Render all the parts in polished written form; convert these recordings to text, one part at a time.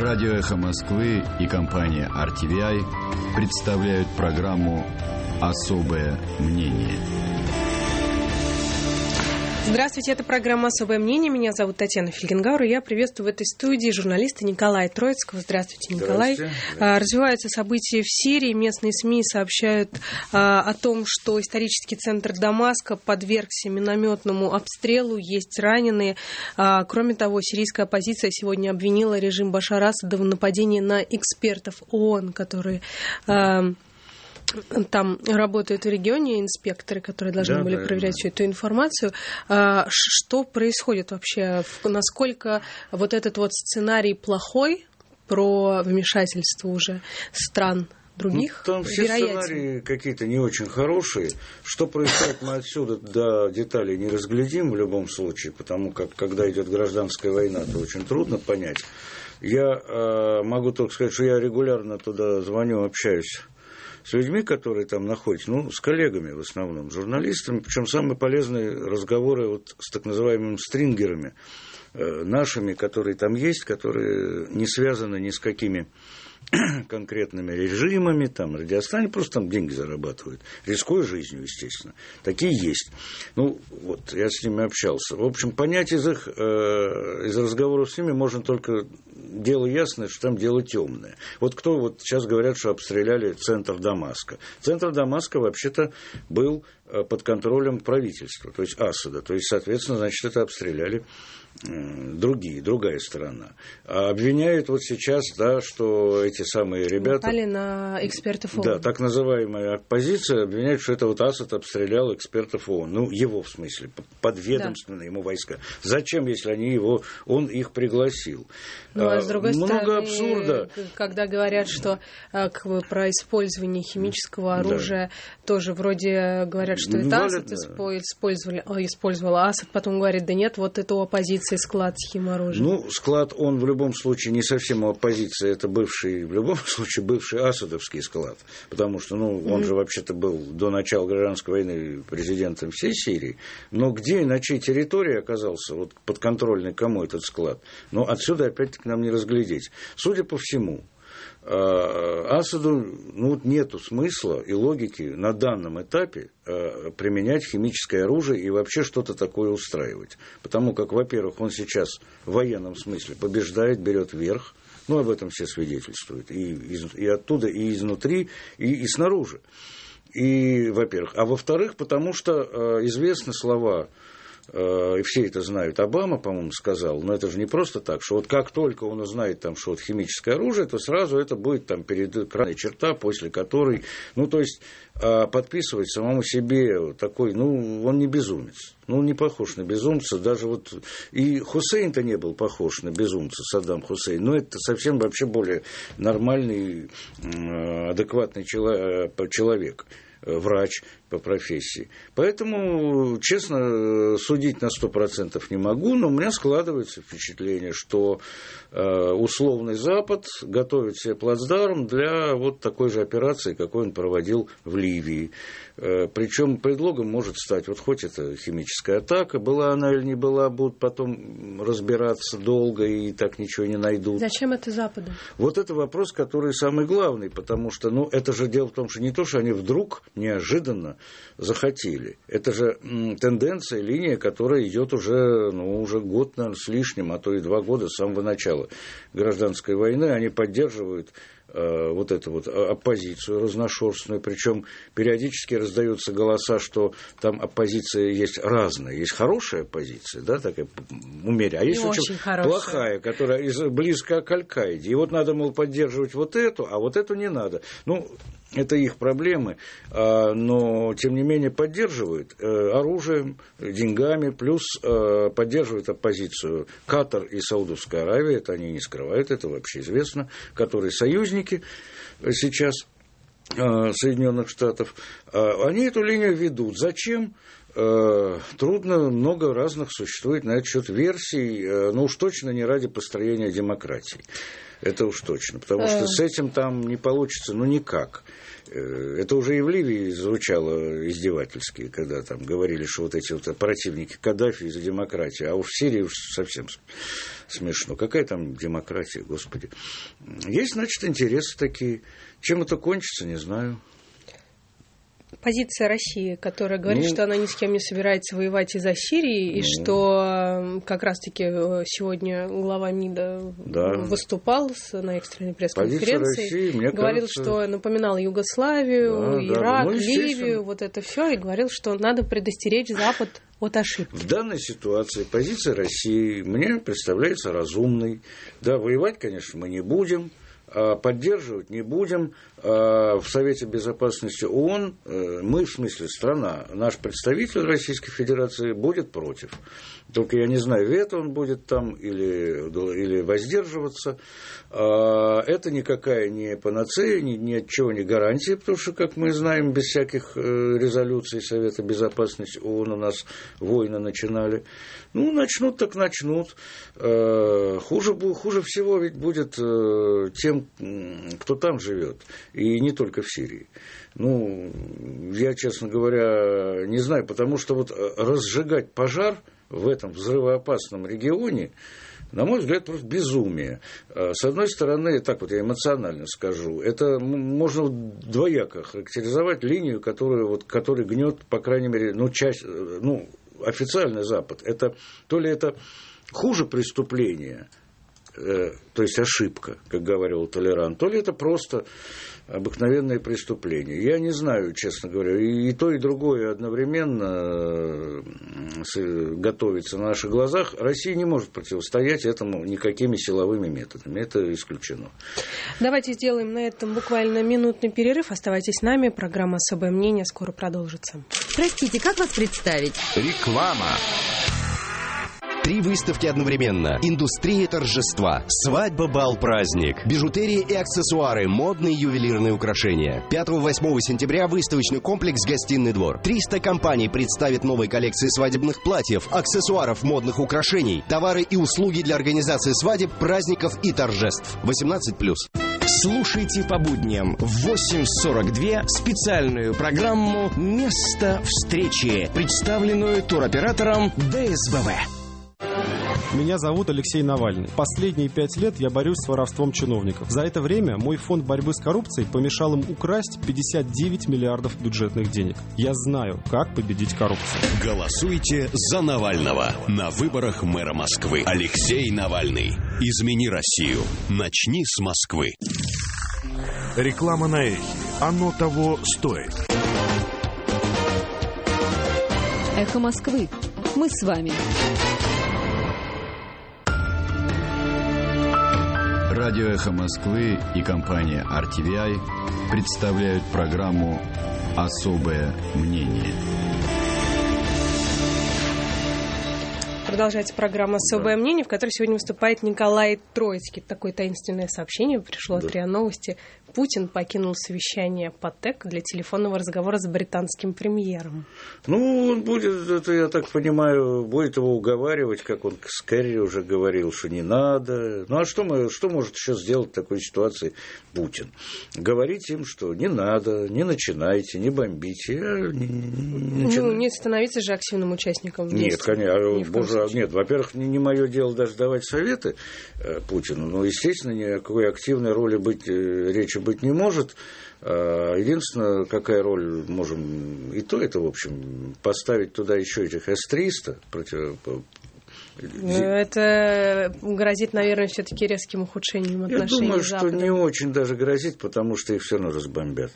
Радио «Эхо Москвы» и компания RTVI представляют программу «Особое мнение». Здравствуйте, это программа «Особое мнение». Меня зовут Татьяна Фельгенгауэр, и я приветствую в этой студии журналиста Николая Троицкого. Здравствуйте, Николай. Здравствуйте. Развиваются события в Сирии. Местные СМИ сообщают о том, что исторический центр Дамаска подвергся минометному обстрелу, есть раненые. Кроме того, сирийская оппозиция сегодня обвинила режим Башара Асада в нападении на экспертов ООН, которые... Там работают в регионе инспекторы, которые должны были проверять всю эту информацию. Что происходит вообще? Насколько вот этот вот сценарий плохой про вмешательство уже стран других? Там все сценарии какие-то не очень хорошие. Что происходит, мы отсюда до деталей не разглядим в любом случае, потому как, когда идет гражданская война, то очень трудно понять. Я могу только сказать, что я регулярно туда звоню, общаюсь с людьми, которые там находятся, с коллегами в основном, журналистами, причем самые полезные разговоры вот с так называемыми стрингерами, нашими, которые там есть, которые не связаны ни с какими конкретными режимами, там, радиостанции, просто там деньги зарабатывают, рискуя жизнью, естественно. Такие есть. Вот, я с ними общался. В общем, понять из разговоров с ними можно только дело ясное, что там дело темное. Вот кто вот сейчас говорят, что обстреляли центр Дамаска. Центр Дамаска вообще-то был под контролем правительства, то есть Асада. То есть, соответственно, значит, это обстреляли другая сторона. А обвиняют вот сейчас, да, что эти самые ребята... Напали на экспертов ООН. Да, так называемая оппозиция обвиняет, что это вот Асад обстрелял экспертов ООН. Его, в смысле, подведомственные ему войска. Зачем, если он их пригласил? А с другой много стороны, абсурда. Когда говорят, что про использование химического оружия, тоже вроде говорят, что это Асад использовал, а Асад потом говорит, да нет, вот это у оппозиции склад с химоружием. Склад, он в любом случае не совсем у оппозиции, это в любом случае бывший асадовский склад, потому что, он же вообще-то был до начала гражданской войны президентом всей Сирии, но где и на чьей территории оказался вот подконтрольный кому этот склад, отсюда опять-таки нам не разглядеть. Судя по всему, Асаду нету смысла и логики на данном этапе применять химическое оружие и вообще что-то такое устраивать. Потому как, во-первых, он сейчас в военном смысле побеждает, берет верх, об этом все свидетельствуют, и оттуда, и изнутри, и снаружи. И, во-первых. А во-вторых, потому что известны слова, и все это знают, Обама, по-моему, сказал, но это же не просто так, что вот как только он узнает, что вот химическое оружие, то сразу это будет перед красной черта, после которой, то есть подписывать самому себе такой, он не безумец, он не похож на безумца, даже вот и Хусейн-то не был похож на безумца, Саддам Хусейн, но это совсем вообще более нормальный, адекватный человек, врач по профессии. Поэтому, честно, судить на 100% не могу, но у меня складывается впечатление, что условный Запад готовит себе плацдарм для вот такой же операции, какой он проводил в Ливии. Причем предлогом может стать, вот хоть это химическая атака, была она или не была, будут потом разбираться долго и так ничего не найдут. Зачем это Западу? Вот это вопрос, который самый главный, потому что, это же дело в том, что не то, что они вдруг неожиданно захотели. Это же тенденция, линия, которая идет уже год, наверное, с лишним, а то и 2 года с самого начала гражданской войны. Они поддерживают вот эту вот оппозицию разношерстную, причем периодически раздаются голоса, что там оппозиция есть разная, есть хорошая оппозиция, да, такая умеренная, а есть очень плохая, которая близка к Аль-Каиде, и вот надо, поддерживать вот эту, а вот эту не надо. Это их проблемы, но, тем не менее, поддерживают оружием, деньгами, плюс поддерживают оппозицию Катар и Саудовская Аравия, это они не скрывают, это вообще известно, которые союзники сейчас Соединенных Штатов, они эту линию ведут. Зачем? трудно, много разных существует на этот счет версий, но уж точно не ради построения демократии. Это уж точно, потому что с этим там не получится, никак. Это уже и в Ливии звучало издевательски, когда там говорили, что вот эти вот противники Каддафи за демократию, а уж в Сирии уж совсем смешно. Какая там демократия, господи. Есть, значит, интересы такие. Чем это кончится, не знаю. Позиция России, которая говорит, что она ни с кем не собирается воевать из-за Сирии, и что как раз-таки сегодня глава МИДа выступал на экстренной пресс-конференции, говорил, кажется... что напоминал Югославию, Ирак, Ливию, вот это все, и говорил, что надо предостеречь Запад от ошибки. В данной ситуации позиция России мне представляется разумной. Да, воевать, конечно, мы не будем. Поддерживать не будем. В Совете Безопасности ООН мы, в смысле страна, наш представитель Российской Федерации будет против. Только я не знаю, вето он будет там или воздерживаться. Это никакая не панацея, ни от чего не гарантия, потому что, как мы знаем, без всяких резолюций Совета Безопасности ООН у нас войны начинали. Начнут так начнут. Хуже всего ведь будет тем, кто там живет, и не только в Сирии. Я, честно говоря, не знаю, потому что вот разжигать пожар в этом взрывоопасном регионе, на мой взгляд, просто безумие. С одной стороны, так вот я эмоционально скажу, это можно двояко характеризовать линию, которая гнет, по крайней мере, часть, официальный Запад. То ли это хуже преступления, то есть ошибка, как говорил Толеран, то ли это просто обыкновенное преступление. Я не знаю, честно говоря, и то, и другое одновременно готовится на наших глазах. Россия не может противостоять этому никакими силовыми методами. Это исключено. Давайте сделаем на этом буквально минутный перерыв. Оставайтесь с нами. Программа «Особое мнение» скоро продолжится. Простите, как вас представить? Реклама. 3 выставки одновременно. Индустрия торжества. Свадьба, бал, праздник. Бижутерия и аксессуары. Модные ювелирные украшения. 5-8 сентября выставочный комплекс «Гостиный двор». 300 компаний представят новые коллекции свадебных платьев, аксессуаров, модных украшений, товары и услуги для организации свадеб, праздников и торжеств. 18+. Слушайте по будням в 8:42 специальную программу «Место встречи», представленную туроператором ДСБВ. Меня зовут Алексей Навальный. Последние 5 лет я борюсь с воровством чиновников. За это время мой фонд борьбы с коррупцией помешал им украсть 59 миллиардов бюджетных денег. Я знаю, как победить коррупцию. Голосуйте за Навального на выборах мэра Москвы. Алексей Навальный. Измени Россию. Начни с Москвы. Реклама на эхе. Оно того стоит. Эхо Москвы. Мы с вами. Радио «Эхо Москвы» и компания RTVI представляют программу «Особое мнение». Продолжается программа «Особое мнение», в которой сегодня выступает Николай Троицкий. Такое таинственное сообщение пришло от РИА Новости. Путин покинул совещание ПАТЭК для телефонного разговора с британским премьером. Он будет, это, я так понимаю, будет его уговаривать, как он с Керри уже говорил, что не надо. А что может еще сделать в такой ситуации Путин? Говорить им, что не надо, не начинайте, не бомбите. Не становиться же активным участником. Нет, конечно. Нет, во-первых, не мое дело даже давать советы Путину, но, естественно, никакой активной роли речи быть не может. Единственное, какая роль можем, и то это, в общем, поставить туда еще этих С-300 Это грозит, наверное, все-таки резким ухудшением отношений. Я думаю, Запада. что не очень даже грозит, потому что их все равно разбомбят.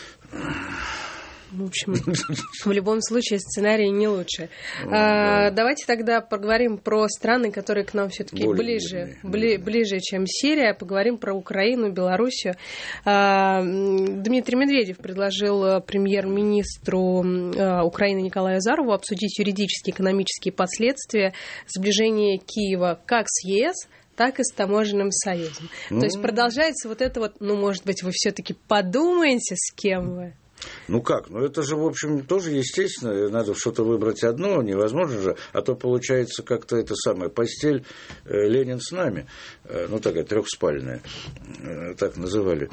В общем, в любом случае сценарий не лучше. Давайте тогда поговорим про страны, которые к нам все-таки ближе, чем Сирия. Поговорим про Украину, Белоруссию. Дмитрий Медведев предложил премьер-министру Украины Николаю Азарову обсудить юридические и экономические последствия сближения Киева как с ЕС, так и с таможенным союзом. То есть продолжается вот это вот, может быть, вы все-таки подумаете, с кем вы? Ну как? Ну это же, в общем, тоже естественно. Надо что-то выбрать одно, невозможно же. А то получается как-то это самое, постель Ленин с нами. Ну такая трехспальная, так называли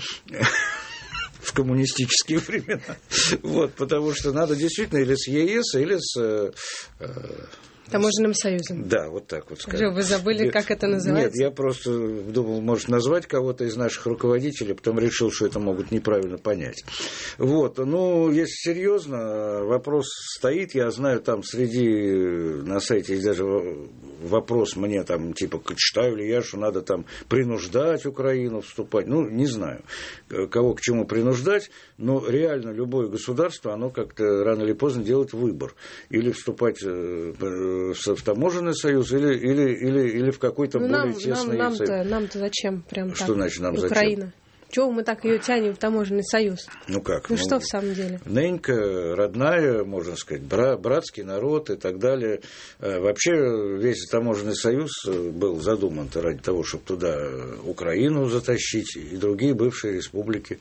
в коммунистические времена. Вот, потому что надо действительно или с ЕС, или с... Таможенным союзом. Да, вот так вот скажем. Вы забыли, как это называется? Нет, я просто думал, может, назвать кого-то из наших руководителей, потом решил, что это могут неправильно понять. Вот, ну, если серьезно, вопрос стоит, я знаю, там на сайте есть даже вопрос мне, там, типа, читаю ли я, что надо там принуждать Украину вступать, ну, не знаю, кого к чему принуждать, но реально любое государство, оно как-то рано или поздно делает выбор, или вступать в таможенный союз или в какой-то более тесный союз. Нам-то зачем прям так? Что значит нам Украина? Зачем? Чего мы так ее тянем в таможенный союз? Ну как? Ну что в самом деле? Ненька, родная, можно сказать, братский народ и так далее. Вообще весь таможенный союз был задуман ради того, чтобы туда Украину затащить и другие бывшие республики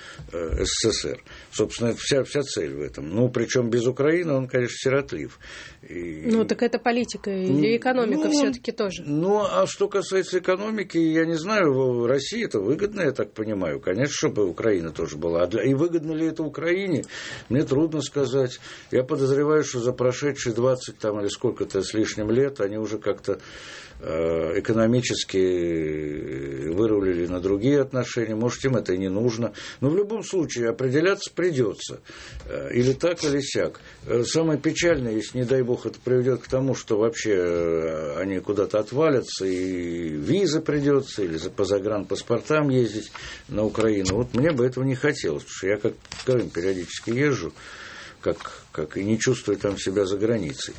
СССР. Собственно, вся цель в этом. Ну, причем без Украины он, конечно, сиротлив. Ну, так это политика или экономика все-таки тоже? Ну, а что касается экономики, я не знаю, России это выгодно, я так понимаю. Конечно, чтобы Украина тоже была. И выгодно ли это Украине, мне трудно сказать. Я подозреваю, что за прошедшие 20 там, или сколько-то с лишним лет они уже как-то экономически вырулили на другие отношения. Может, им это и не нужно. Но в любом случае определяться придется. Или так, или сяк. Самое печальное, если, не дай бог, это приведет к тому, что вообще они куда-то отвалятся, и визы придется, или по загранпаспортам ездить на Украину. Вот мне бы этого не хотелось, потому что я, как скажем, периодически езжу, как и не чувствую там себя за границей.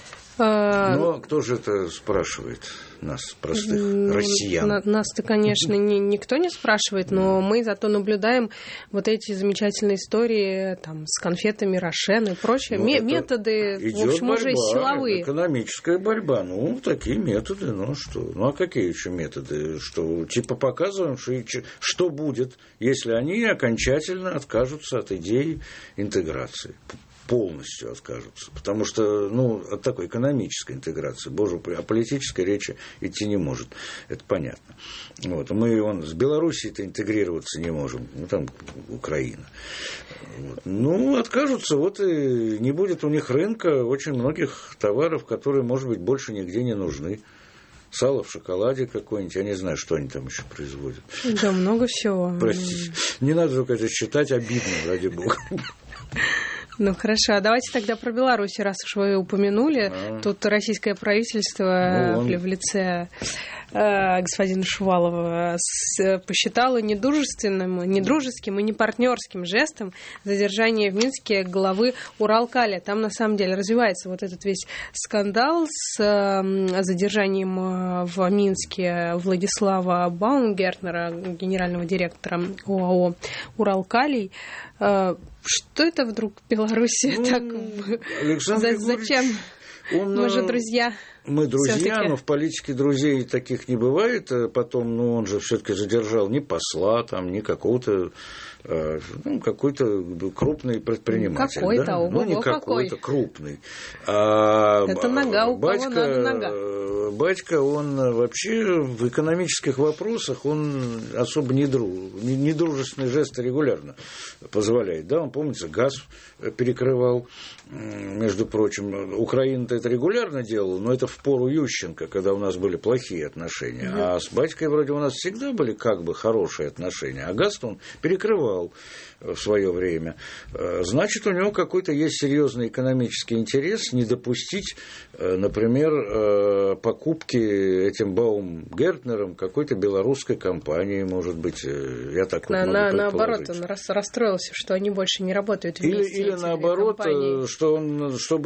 Но кто же это спрашивает нас, простых россиян? Нас-то, конечно, никто не спрашивает, но мы зато наблюдаем вот эти замечательные истории там, с конфетами Рошен и прочее. Методы, в общем, борьба, уже силовые. Экономическая борьба. Ну, такие методы. Ну, что? Ну, а какие еще методы? Что, типа, показываем, что будет, если они окончательно откажутся от идеи интеграции. Полностью откажутся. Потому что, от такой экономической интеграции, боже упаси, о политической речи идти не может. Это понятно. Вот. Мы с Белоруссией-то интегрироваться не можем. Там Украина. Вот. Откажутся, вот и не будет у них рынка очень многих товаров, которые, может быть, больше нигде не нужны. Сало в шоколаде какое-нибудь, я не знаю, что они там еще производят. Да, много всего. Простите. Не надо только это считать, обидно, ради бога. Ну, хорошо. А давайте тогда про Беларусь, раз уж вы упомянули. Тут российское правительство в лице господина Шувалова посчитало недружеским и непартнерским жестом задержание в Минске главы Уралкали. Там, на самом деле, развивается вот этот весь скандал с задержанием в Минске Владислава Баумгертнера, генерального директора ОАО «Уралкалий». Что это вдруг Беларуси так? Зачем? Мы же друзья. Мы друзья, но в политике друзей таких не бывает. Потом, он же все-таки задержал не посла, там, не какого-то, какой-то крупный предприниматель. Какой-то, да? Не какой-то, крупный. Это нога, у кого надо нога. Батька, он вообще в экономических вопросах, он особо недружественные жесты регулярно позволяет. Да, он, помнится, газ перекрывал, между прочим. Украина-то это регулярно делала, но это в пору Ющенко, когда у нас были плохие отношения. А с батькой вроде у нас всегда были как бы хорошие отношения. А газ он перекрывал в свое время. Значит, у него какой-то есть серьезный экономический интерес не допустить, например, покупки этим Баумгертнером какой-то белорусской компании, может быть, я так вот могу предположить. Наоборот, он расстроился, что они больше не работают вместе. Или наоборот, чтобы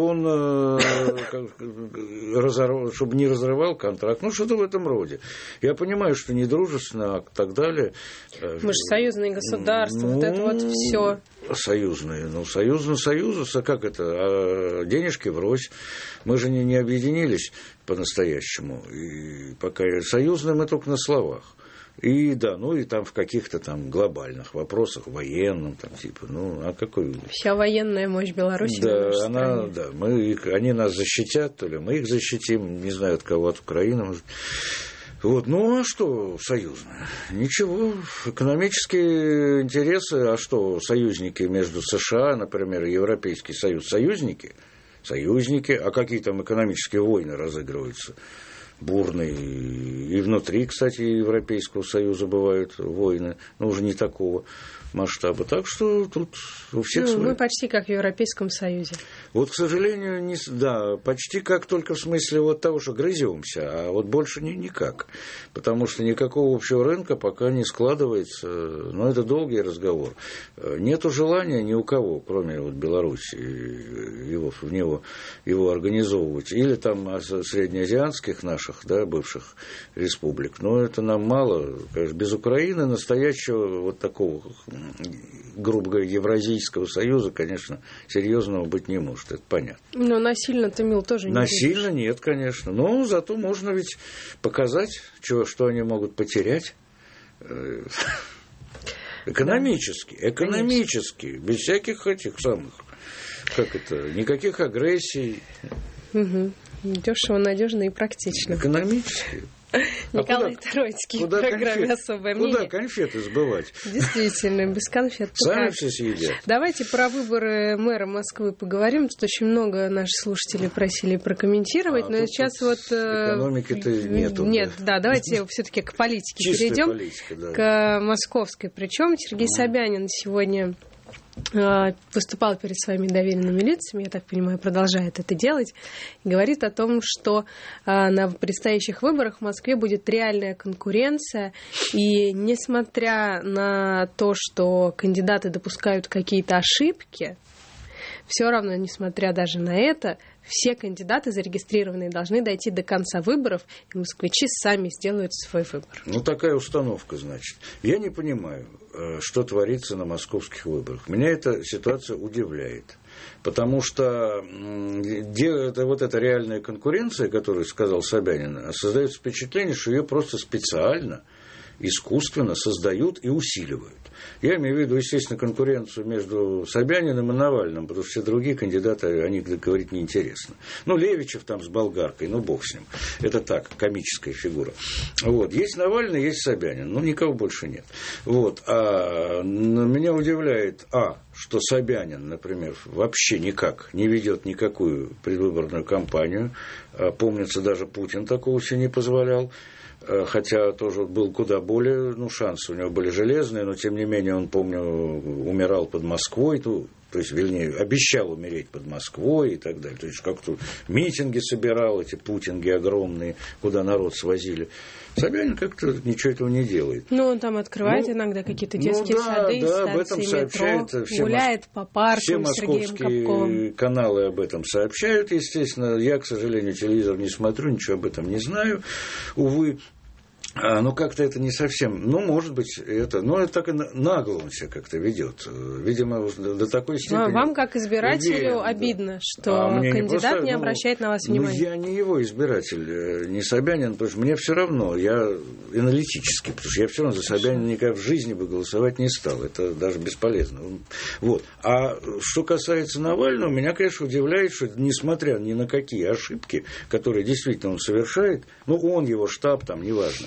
не разрывал контракт, что-то в этом роде. Я понимаю, что недружественно, а так далее. Мы же союзные государства, вот это вот все. Союзные, союзы, как это, денежки врозь. Мы же не объединились по-настоящему. И пока союзные мы только на словах. И да, ну и там в каких-то там глобальных вопросах, военном, там типа, ну, а какой... Вся военная мощь Беларуси. Да, они нас защитят, то ли мы их защитим, не знаю от кого, от Украины, может. Вот, ну а что союзное? Ничего, экономические интересы, а что союзники между США, например, и Европейский Союз, союзники, а какие там экономические войны разыгрываются? Бурные. И внутри, кстати, Европейского Союза бывают войны, но уже не такого масштаба. Так что тут у всех свои. Мы почти как в Европейском Союзе. Вот, к сожалению, да, почти как только в смысле вот того, что грыземся, а вот больше никак. Потому что никакого общего рынка пока не складывается. Но это долгий разговор. Нету желания ни у кого, кроме вот Беларуси, его организовывать. Или там среднеазиатских наших, да, бывших республик. Но это нам мало. Конечно, без Украины настоящего вот такого, грубо говоря, Евразийского союза, конечно, серьезного быть не может, это понятно. Но насильно Томил тоже не насильно нет, конечно. Но зато можно ведь показать, что они могут потерять. Экономически, без всяких этих самых, никаких агрессий. Угу. Дешево, надежно и практично. Экономически. Николай Троицкий в программе «Особое мнение». Куда конфеты сбывать? Действительно, без конфет. Сами все съедят. Давайте про выборы мэра Москвы поговорим. Тут очень много наших слушателей просили прокомментировать, но сейчас вот... Экономики-то нету. Нет, да, давайте все-таки к политике перейдем. Политика, да. К московской. Причем Сергей Собянин сегодня выступал перед своими доверенными лицами, я так понимаю, продолжает это делать, и говорит о том, что на предстоящих выборах в Москве будет реальная конкуренция, и несмотря на то, что кандидаты допускают какие-то ошибки, все равно, несмотря даже на это, все кандидаты зарегистрированные должны дойти до конца выборов, и москвичи сами сделают свой выбор. Ну, такая установка, значит. Я не понимаю, что творится на московских выборах. Меня эта ситуация удивляет. Потому что вот эта реальная конкуренция, которую сказал Собянин, создает впечатление, что ее просто специально, искусственно создают и усиливают. Я имею в виду, естественно, конкуренцию между Собяниным и Навальным, потому что все другие кандидаты, о них говорить неинтересно. Ну, Левичев там с болгаркой, ну, бог с ним. Это так, комическая фигура. Вот. Есть Навальный, есть Собянин. Ну, никого больше нет. Вот. А меня удивляет, что Собянин, например, вообще никак не ведет никакую предвыборную кампанию. Помнится, даже Путин такого себе не позволял. Хотя тоже был куда более, шансы у него были железные, но тем не менее он, помню, умирал под Москвой, то есть, вернее, обещал умереть под Москвой и так далее. То есть, как-то митинги собирал, эти путинги огромные, куда народ свозили. Собянин как-то ничего этого не делает. Ну, он там открывает иногда какие-то детские сады, станции метро, гуляет по паркам с Сергеем Капковым. Все московские каналы об этом сообщают, естественно. Я, к сожалению, телевизор не смотрю, ничего об этом не знаю, увы. Ну, как-то это не совсем... Ну, может быть, это... Но это так и нагло он себя как-то ведет. Видимо, до такой степени... Вам, как избирателю, обидно, что кандидат не обращает на вас внимания? Я не его избиратель, не Собянин, потому что мне все равно. Я аналитический, потому что я все равно за Собянина никогда в жизни бы голосовать не стал. Это даже бесполезно. Вот. А что касается Навального, меня, конечно, удивляет, что несмотря ни на какие ошибки, которые действительно он совершает, он, его штаб, там, неважно,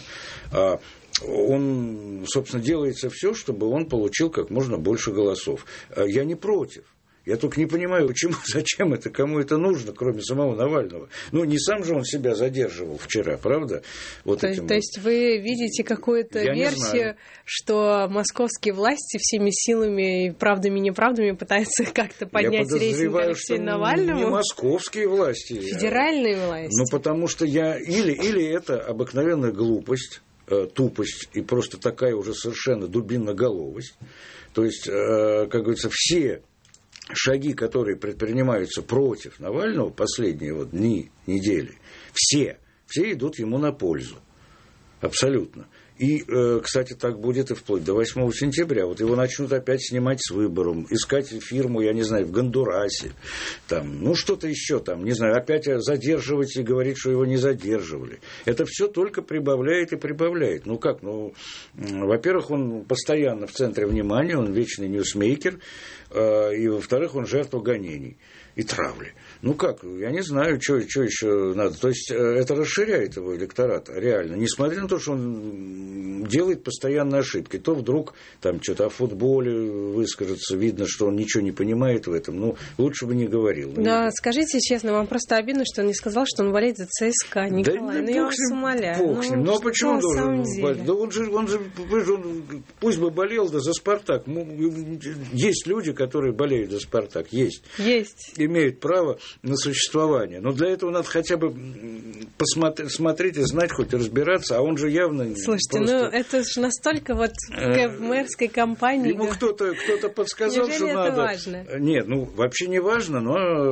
он, собственно, делается все, чтобы он получил как можно больше голосов. Я не против. Я только не понимаю, почему, зачем это, кому это нужно, кроме самого Навального. Не сам же он себя задерживал вчера, правда? То есть вы видите какую-то версию, что московские власти всеми силами и правдами и неправдами пытаются как-то поднять рейтинг Алексею Навальному? Не московские власти. Федеральные власти. Потому что или это обыкновенная глупость, тупость и просто такая уже совершенно дубинноголовость. То есть, как говорится, все шаги, которые предпринимаются против Навального последние дни, недели, все идут ему на пользу. Абсолютно. И, кстати, так будет и вплоть до 8 сентября. Вот его начнут опять снимать с выбором, искать фирму, я не знаю, в Гондурасе, там, ну, что-то еще там, не знаю, опять задерживать и говорить, что его не задерживали. Это все только прибавляет и прибавляет. Ну, как, ну, во-первых, он постоянно в центре внимания, он вечный ньюсмейкер, и, во-вторых, он жертва гонений и травли. Ну как, я не знаю, что еще надо. То есть это расширяет его электорат реально. Несмотря на то, что он делает постоянные ошибки. То вдруг там что-то о футболе выскажется, видно, что он ничего не понимает в этом. Ну, лучше бы не говорил. Да, скажите честно, вам просто обидно, что он не сказал, что он болеет за ЦСКА, Николай. Да, я вас умоляю. Бог с ним. Ну, а почему он должен болеть? Да он же, пусть бы болел, да за «Спартак». Есть люди, которые болеют за «Спартак». Есть. Имеют право на существование. Но для этого надо хотя бы посмотреть и знать, хоть и разбираться, а он же явно... Слушайте, просто... ну это же настолько вот в мэрской кампании... Ему кто-то подсказал, неужели что это надо... важно? Нет, ну вообще не важно,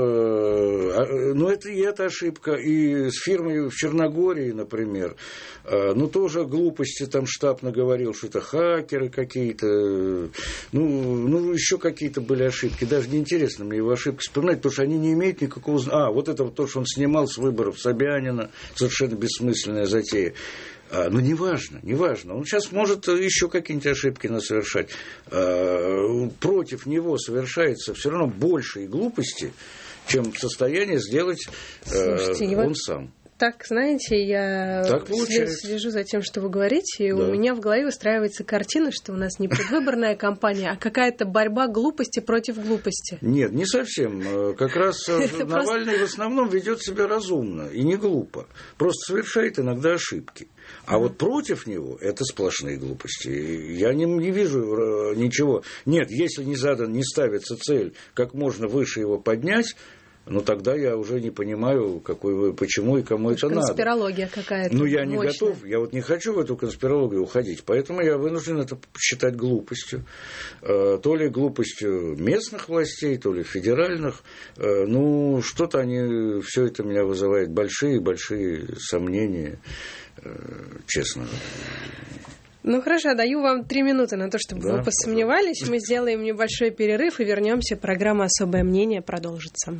но это и эта ошибка. И с фирмой в Черногории, например, ну тоже глупости, там штаб наговорил, что это хакеры какие-то, ну еще какие-то были ошибки. Даже неинтересно мне его ошибки вспоминать, потому что они не имеют никакого... вот это вот то, что он снимал с выборов Собянина, совершенно бессмысленная затея. Ну, неважно. Он сейчас может еще какие-нибудь ошибки совершать. Против него совершается все равно больше глупости, чем в состоянии сделать он сам. Так, знаете, я слежу за тем, что вы говорите, и у меня в голове выстраивается картина, что у нас не предвыборная кампания, а какая-то борьба глупости против глупости. Нет, не совсем. Как раз Навальный в основном ведет себя разумно и не глупо. Просто совершает иногда ошибки. А вот против него это сплошные глупости. Я не вижу ничего. Нет, если не ставится цель как можно выше его поднять, ну, тогда я уже не понимаю, почему и кому это надо. Конспирология какая-то. Ну, я не готов, я вот не хочу в эту конспирологию уходить, поэтому я вынужден это считать глупостью. То ли глупостью местных властей, то ли федеральных. Ну, что-то они, все это меня вызывает большие сомнения, честно. Ну, хорошо, даю вам 3 минуты на то, чтобы вы посомневались. Мы сделаем небольшой перерыв и вернемся. Программа «Особое мнение» продолжится.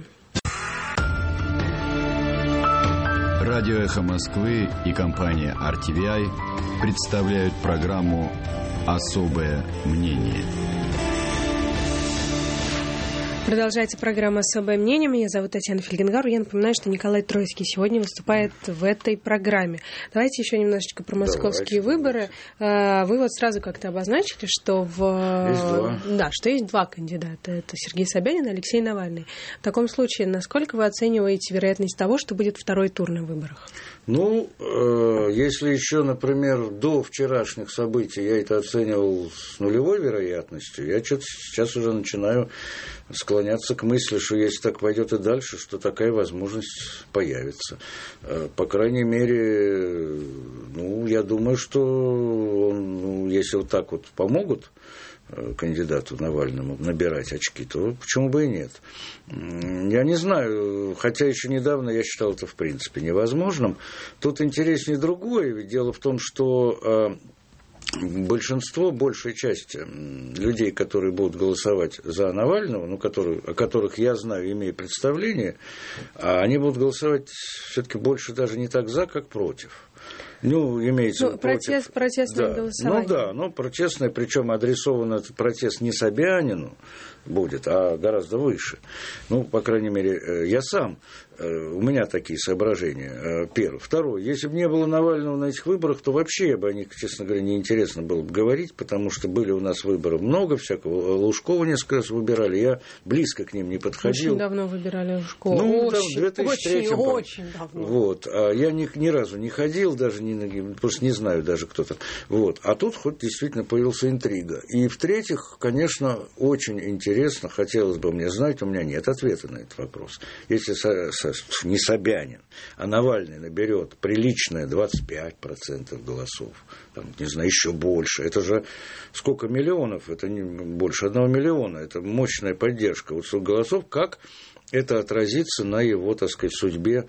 Радио «Эхо Москвы» и компания RTVI представляют программу «Особое мнение». Продолжается программа «Особое мнение». Меня зовут Татьяна Фельгенгар. Я напоминаю, что Николай Тройский сегодня выступает в этой программе. Давайте еще немножечко про московские выборы. Вы вот сразу как-то обозначили, что есть 2 кандидата. Это Сергей Собянин и Алексей Навальный. В таком случае, насколько вы оцениваете вероятность того, что будет второй тур на выборах? Ну, если еще, например, до вчерашних событий я это оценивал с нулевой вероятностью, я что-то сейчас уже начинаю склоняться к мысли, что если так пойдет и дальше, что такая возможность появится. По крайней мере, я думаю, что он, если вот так вот помогут кандидату Навальному набирать очки, то почему бы и нет? Я не знаю, хотя еще недавно я считал это в принципе невозможным. Тут интереснее другое, ведь дело в том, что большая часть людей, которые будут голосовать за Навального, о которых я знаю, имею представление, они будут голосовать все-таки больше даже не так за, как против. Имеется протестное голосование. Протестное, причем адресован этот протест не Собянину будет, а гораздо выше. По крайней мере, я сам, у меня такие соображения. Первое. Второе. Если бы не было Навального на этих выборах, то вообще о них, честно говоря, неинтересно было бы говорить, потому что были у нас выборы много всякого. Лужкова несколько раз выбирали, я близко к ним не подходил. Очень давно выбирали Лужкова. В 2003 очень давно. Вот. А я ни разу не ходил, даже просто не знаю даже кто там. Вот. А тут хоть действительно появилась интрига. И в-третьих, конечно, очень интересно, хотелось бы мне знать, у меня нет ответа на этот вопрос. Если не Собянин, а Навальный наберет приличное 25% голосов, не знаю, еще больше, это же сколько миллионов, это не больше 1 миллиона, это мощная поддержка. Вот 100 голосов, как это отразится на его, так сказать, судьбе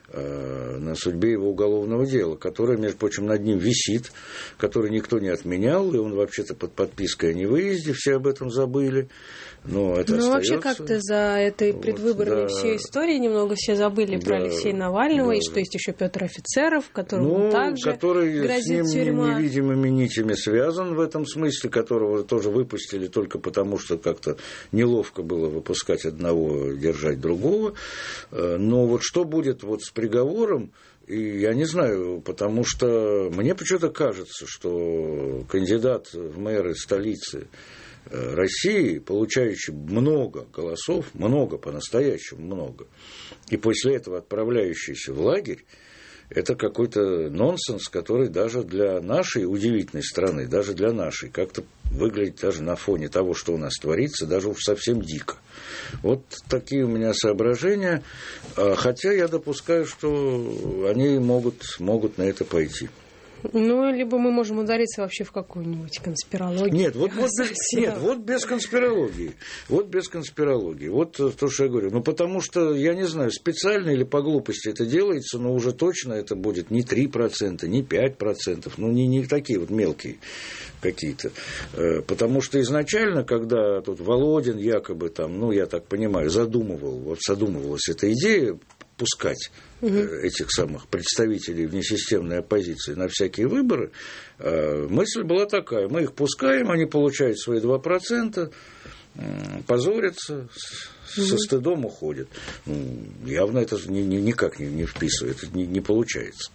на судьбе его уголовного дела, которое, между прочим, над ним висит, которое никто не отменял, и он вообще-то под подпиской о невыезде, все об этом забыли. Но это остается. Вообще как-то за этой предвыборной всей истории немного все забыли про Алексея Навального, и что есть еще Петр Офицеров, которому также грозит тюрьма. Который невидимыми нитями связан в этом смысле, которого тоже выпустили только потому, что как-то неловко было выпускать одного, держать другого. Но вот что будет вот с приговором, и я не знаю, потому что мне почему-то кажется, что кандидат в мэры столицы России, получающий много голосов, много, по-настоящему много, и после этого отправляющийся в лагерь, это какой-то нонсенс, который даже для нашей удивительной страны, даже для нашей, как-то выглядит даже на фоне того, что у нас творится, даже уж совсем дико. Вот такие у меня соображения, хотя я допускаю, что они могут на это пойти. Ну, либо мы можем удариться вообще в какую-нибудь конспирологию. Нет, вот без конспирологии. Вот без конспирологии. Вот то, что я говорю. Ну, потому что, я не знаю, специально или по глупости это делается, но уже точно это будет не 3%, не 5%, ну, не такие вот мелкие какие-то. Потому что изначально, когда тут Володин якобы там, ну, я так понимаю, задумывалась эта идея, пускать этих самых представителей внесистемной оппозиции на всякие выборы, мысль была такая: мы их пускаем, они получают свои 2%, позорятся, со стыдом уходят. Явно это никак не вписывает, это не получается.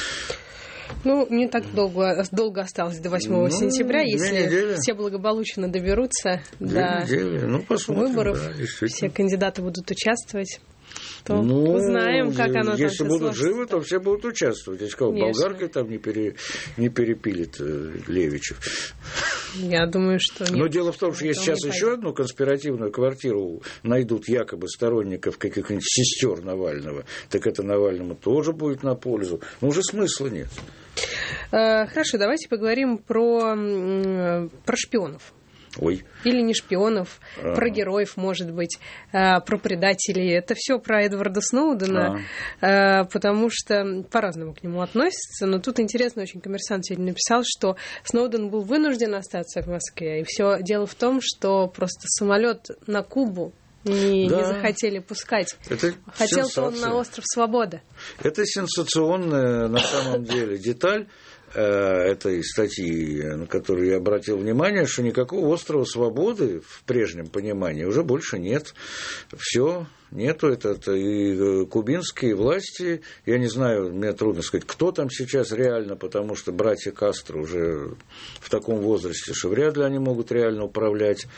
Ну, не так долго осталось до 8 сентября, если все благополучно доберутся до выборов, все кандидаты будут участовать. То узнаем, как оно там если будут живы, то все будут участвовать. Если кого болгаркой там не перепилит Левичев. Я думаю, что нет. Но дело в том, что если сейчас еще одну конспиративную квартиру найдут якобы сторонников каких-нибудь сестер Навального, так это Навальному тоже будет на пользу. Но уже смысла нет. Хорошо, давайте поговорим про шпионов. Ой. Или не шпионов, про героев, может быть, про предателей. Это все про Эдварда Сноудена, потому что по-разному к нему относятся. Но тут интересно, очень «Коммерсант» сегодня написал, что Сноуден был вынужден остаться в Москве. И все дело в том, что просто самолет на Кубу не захотели пускать. Хотел-то он на остров Свобода. Это сенсационная на самом деле деталь этой статьи, на которую я обратил внимание, что никакого острова Свободы в прежнем понимании уже больше нет. Все, нету. Это и кубинские власти, я не знаю, мне трудно сказать, кто там сейчас реально, потому что братья Кастро уже в таком возрасте, что вряд ли они могут реально управлять,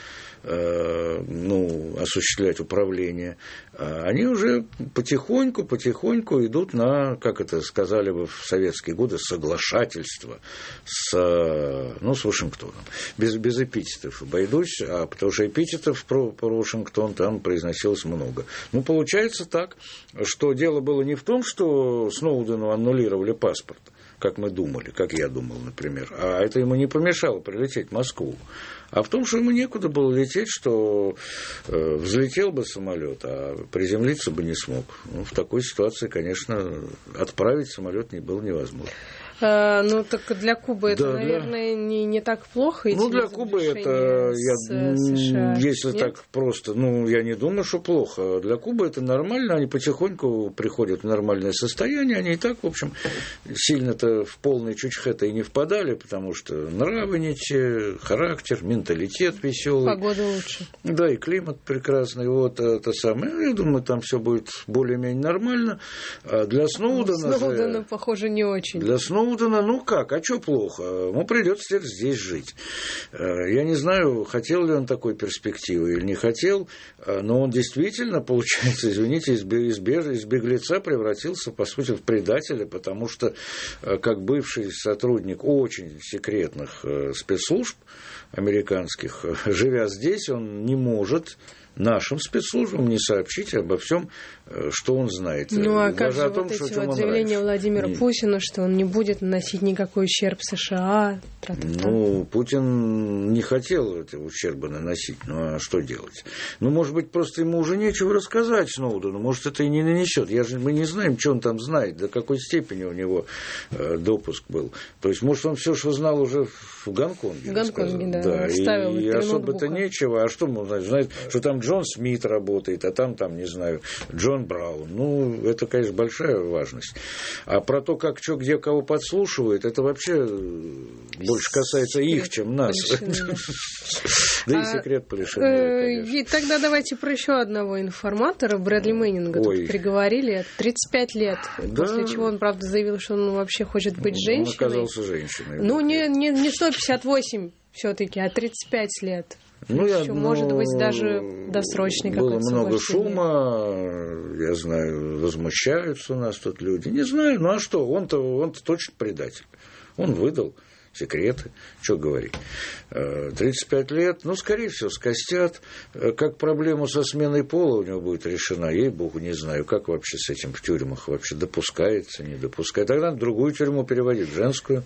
осуществлять управление. Они уже потихоньку идут на, как это сказали бы в советские годы, соглашательство с Вашингтоном. Без эпитетов обойдусь, потому что эпитетов про Вашингтон там произносилось много. Получается так, что дело было не в том, что Сноудену аннулировали паспорт, как мы думали, как я думал, например, а это ему не помешало прилететь в Москву, а в том, что ему некуда было лететь, что взлетел бы самолет, а приземлиться бы не смог. В такой ситуации, конечно, отправить самолет было невозможно. Так для Кубы это, наверное, не так плохо. Для Кубы это, если так просто, я не думаю, что плохо. Для Кубы это нормально, они потихоньку приходят в нормальное состояние, они и так, в общем, сильно-то в полный чучхе-то и не впадали, потому что нравы не те, характер, менталитет веселый. Погода лучше. Да, и климат прекрасный, это самое. Я думаю, там все будет более-менее нормально. А для Сноудена похоже, не очень. Для Сноудена, а что плохо? Ему придется теперь здесь жить. Я не знаю, хотел ли он такой перспективы или не хотел, но он действительно, получается, извините, из беглеца превратился, по сути, в предателя, потому что, как бывший сотрудник очень секретных спецслужб американских, живя здесь, он не может нашим спецслужбам не сообщить обо всем, что он знает. Ну, а как же вот эти вот заявления Владимира Путина, что он не будет наносить никакой ущерб США? Ну, Путин не хотел этого ущерба наносить, ну, а что делать? Ну, может быть, просто ему уже нечего рассказать Сноудену, может, это и не нанесет. Мы не знаем, что он там знает, до какой степени у него допуск был. То есть, может, он все, что знал, уже в Гонконге. В Гонконге, да. И особо-то нечего. А что ему знать, что там Джон Смит работает, а там, не знаю, Джон Браун. Ну, это, конечно, большая важность. А про то, как что, где кого подслушивают, это вообще больше касается их, чем нас. Да и секрет Полишинеля, конечно. И тогда давайте про еще одного информатора, Брэдли Мэннинга. Тут приговорили 35 лет. После чего он, правда, заявил, что он вообще хочет быть женщиной. Он оказался женщиной. Ну, не 158 все-таки, а 35 лет. Может быть, даже досрочный какой-то. Было много шума, я знаю, возмущаются у нас тут люди. Не знаю, ну а что, он-то точно предатель. Он выдал секреты, что говорить. 35 лет, скорее всего, скостят. Как проблема со сменой пола у него будет решена, ей-богу, не знаю, как вообще с этим в тюрьмах вообще допускается, не допускается. Тогда в другую тюрьму переводить, в женскую.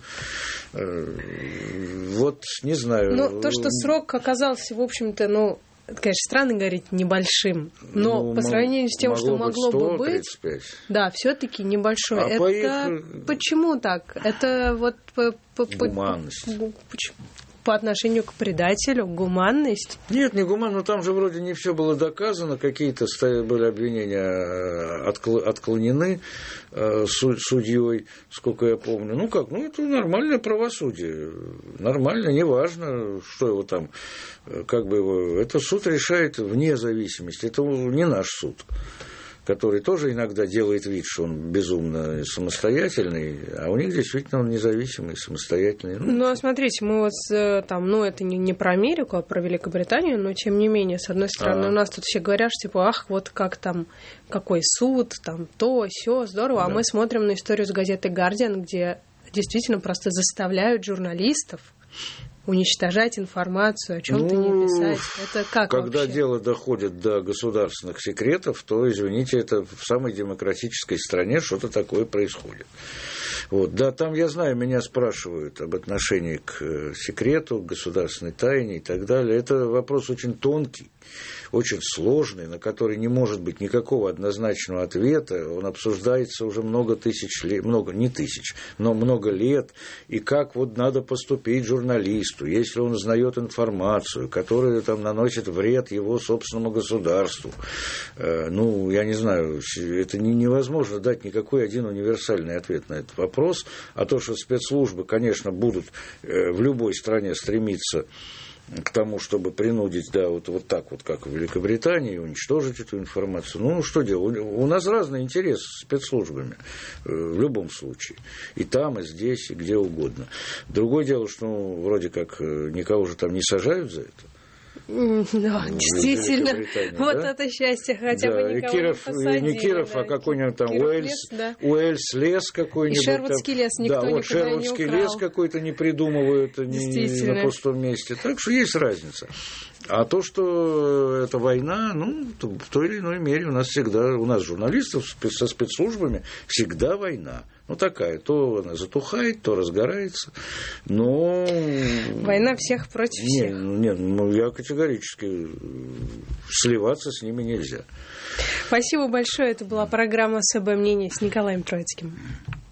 Вот, не знаю. Но то, что срок оказался, в общем-то, конечно, странно говорить небольшим, но по сравнению с тем, что могло бы быть, 35. Да, все-таки небольшой. Почему так? Это вот гуманность. По отношению к предателю, гуманность? Нет, не гуманность, но там же вроде не все было доказано, какие-то были обвинения отклонены судьей, сколько я помню. Это нормальное правосудие, нормально, неважно, что его там, это суд решает вне зависимости, это не наш суд, который тоже иногда делает вид, что он безумно самостоятельный, а у них действительно он независимый, самостоятельный. Смотрите, мы это не про Америку, а про Великобританию, но тем не менее, с одной стороны, у нас тут все говорят, что вот как там, какой суд, там то, сё, здорово, да. А мы смотрим на историю с газеты «Гардиан», где действительно просто заставляют журналистов уничтожать информацию, о чем-то не писать. Это как когда вообще? Дело доходит до государственных секретов, то, извините, это в самой демократической стране что-то такое происходит. Да, там, я знаю, меня спрашивают об отношении к секрету, к государственной тайне и так далее. Это вопрос очень тонкий, очень сложный, на который не может быть никакого однозначного ответа. Он обсуждается уже много лет. И как надо поступить журналисту, если он узнает информацию, которая наносит вред его собственному государству. Я не знаю, это невозможно дать никакой один универсальный ответ на этот вопрос. А то, что спецслужбы, конечно, будут в любой стране стремиться к тому, чтобы принудить, вот так, как в Великобритании, уничтожить эту информацию. Что делать? У нас разный интерес с спецслужбами в любом случае. И там, и здесь, и где угодно. Другое дело, что вроде как никого же там не сажают за это. Да, действительно, это счастье, хотя бы никого не посадили. Не Киров, а какой-нибудь там Уэльс лес какой-нибудь. И Шервудский лес никто никогда не украл. Шервудский лес какой-то не придумывают на пустом месте. Так что есть разница. А то, что это война, в той или иной мере у нас журналистов со спецслужбами всегда война. Такая, то она затухает, то разгорается, но... Война всех против всех. Нет, я категорически сливаться с ними нельзя. Спасибо большое. Это была программа «Особое мнение» с Николаем Троицким.